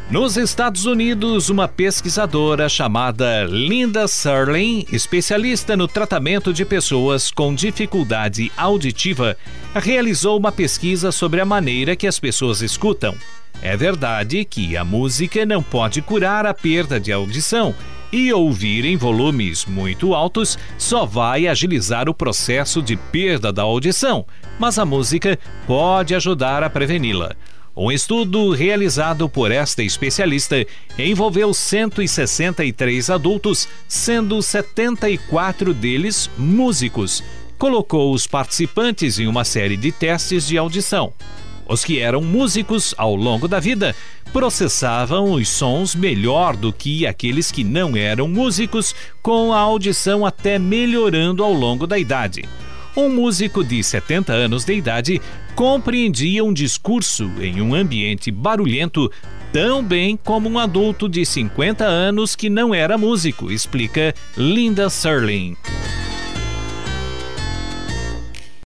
Nos Estados Unidos, uma pesquisadora chamada Linda Sarling, especialista no tratamento de pessoas com dificuldade auditiva, realizou uma pesquisa sobre a maneira que as pessoas escutam. É verdade que a música não pode curar a perda de audição, e ouvir em volumes muito altos só vai agilizar o processo de perda da audição, mas a música pode ajudar a preveni-la. Um estudo realizado por esta especialista envolveu 163 adultos, sendo 74 deles músicos. Colocou os participantes em uma série de testes de audição. Os que eram músicos ao longo da vida processavam os sons melhor do que aqueles que não eram músicos, com a audição até melhorando ao longo da idade. Um músico de 70 anos de idade compreendia um discurso em um ambiente barulhento tão bem como um adulto de 50 anos que não era músico, explica Linda Sarling.